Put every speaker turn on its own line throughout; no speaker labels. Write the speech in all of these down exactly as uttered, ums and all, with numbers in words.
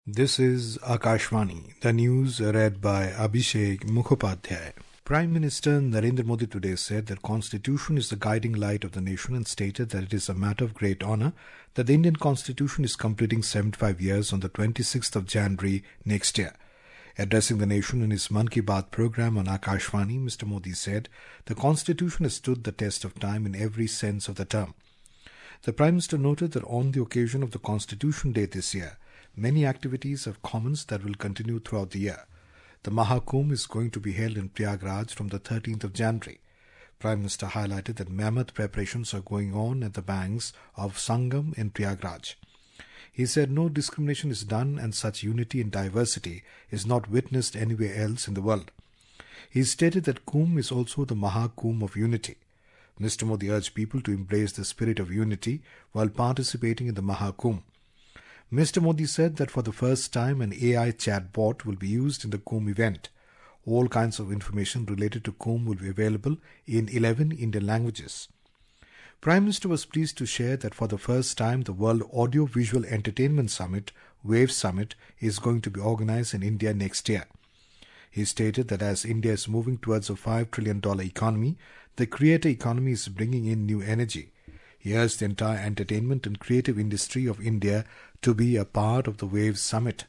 This is Akashvani, the news read by Abhishek Mukhopadhyay. Prime Minister Narendra Modi today said that Constitution is the guiding light of the nation and stated that it is a matter of great honour that the Indian Constitution is completing seventy-five years on the twenty-sixth of January next year. Addressing the nation in his Mann Ki Baat program on Akashvani, Mister Modi said the Constitution has stood the test of time in every sense of the term. The Prime Minister noted that on the occasion of the Constitution Day this year, many activities have commenced that will continue throughout the year. The Mahakumbh is going to be held in Prayagraj from the thirteenth of January. Prime Minister highlighted that mammoth preparations are going on at the banks of Sangam in Prayagraj. He said no discrimination is done and such unity and diversity is not witnessed anywhere else in the world. He stated that Kumbh is also the Mahakumbh of unity. Mister Modi urged people to embrace the spirit of unity while participating in the Mahakumbh. Mister Modi said that for the first time an A I chatbot will be used in the Kumbh event. All kinds of information related to Kumbh will be available in eleven Indian languages. Prime Minister was pleased to share that for the first time the World Audio Visual Entertainment Summit, WAVE Summit, is going to be organized in India next year. He stated that as India is moving towards a five trillion dollars economy, the creator economy is bringing in new energy. He urged the entire entertainment and creative industry of India to be a part of the WAVE Summit.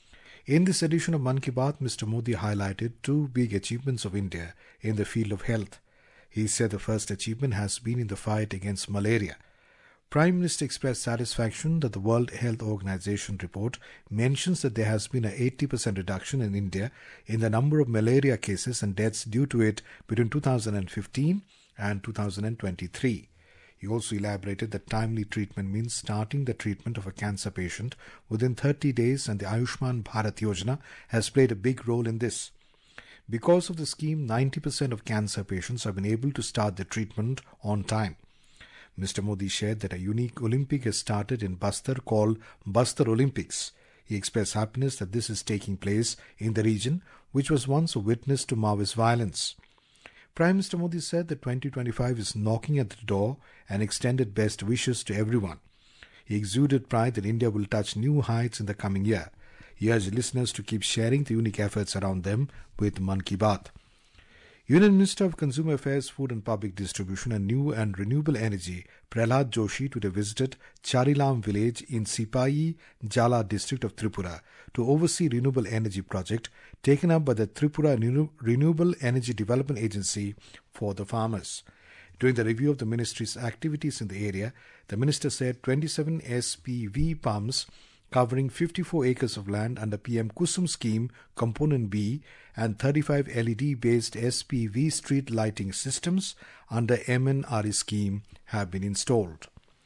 In this edition of Mann Ki Baat, Mister Modi highlighted two big achievements of India in the field of health. He said the first achievement has been in the fight against malaria. Prime Minister expressed satisfaction that the World Health Organization report mentions that there has been an eighty percent reduction in India in the number of malaria cases and deaths due to it between two thousand fifteen and two thousand twenty-three. He also elaborated that timely treatment means starting the treatment of a cancer patient within thirty days, and the Ayushman Bharat Yojana has played a big role in this. Because of the scheme, ninety percent of cancer patients have been able to start the treatment on time. Mister Modi shared that a unique Olympic has started in Bastar called Bastar Olympics. He expressed happiness that this is taking place in the region, which was once a witness to Maoist violence. Prime Minister Modi said that twenty twenty-five is knocking at the door and extended best wishes to everyone. He exuded pride that India will touch new heights in the coming year. He urged listeners to keep sharing the unique efforts around them with Mann Ki Baat. Union Minister of Consumer Affairs, Food and Public Distribution and New and Renewable Energy, Prahlad Joshi, today visited Charilam village in Sipahi Jala district of Tripura to oversee renewable energy project taken up by the Tripura Renewable Energy Development Agency for the farmers. During the review of the ministry's activities in the area, the minister said twenty-seven S P V pumps covering fifty-four acres of land under P M Kusum scheme component B and thirty-five L E D-based S P V street lighting systems under M N R E scheme have been installed.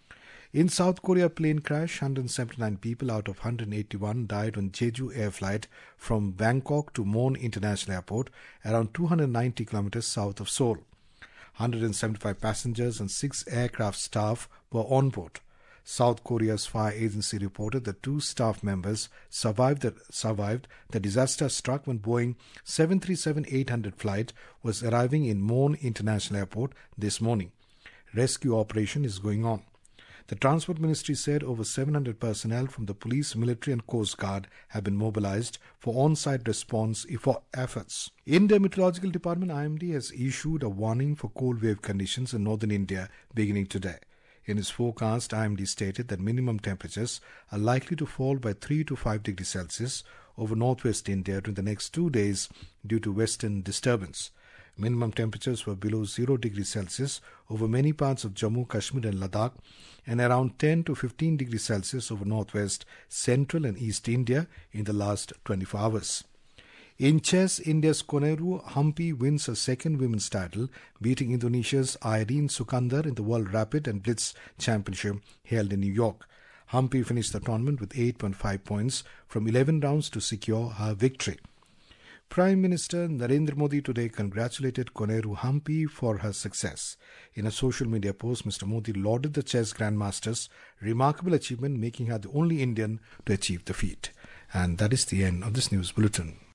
In South Korea plane crash, one hundred seventy-nine people out of one hundred eighty-one died on Jeju air flight from Bangkok to Mon International Airport, around two hundred ninety kilometers south of Seoul. one hundred seventy-five passengers and six aircraft staff were on board. South Korea's fire agency reported that two staff members survived the, survived the disaster struck when Boeing seven thirty-seven eight hundred flight was arriving in Mon International Airport this morning. Rescue operation is going on. The Transport Ministry said over seven hundred personnel from the police, military and coast guard have been mobilized for on-site response efforts. India Meteorological Department I M D has issued a warning for cold wave conditions in northern India beginning today. In its forecast, I M D stated that minimum temperatures are likely to fall by three to five degrees Celsius over northwest India during the next two days due to western disturbance. Minimum temperatures were below zero degrees Celsius over many parts of Jammu, Kashmir and Ladakh and around ten to fifteen degrees Celsius over northwest, central and east India in the last twenty-four hours. In chess, India's Koneru Humpy wins her second women's title, beating Indonesia's Irene Sukandar in the World Rapid and Blitz Championship held in New York. Humpy finished the tournament with eight point five points from eleven rounds to secure her victory. Prime Minister Narendra Modi today congratulated Koneru Humpy for her success. In a social media post, Mister Modi lauded the chess grandmaster's remarkable achievement, making her the only Indian to achieve the feat. And that is the end of this news bulletin.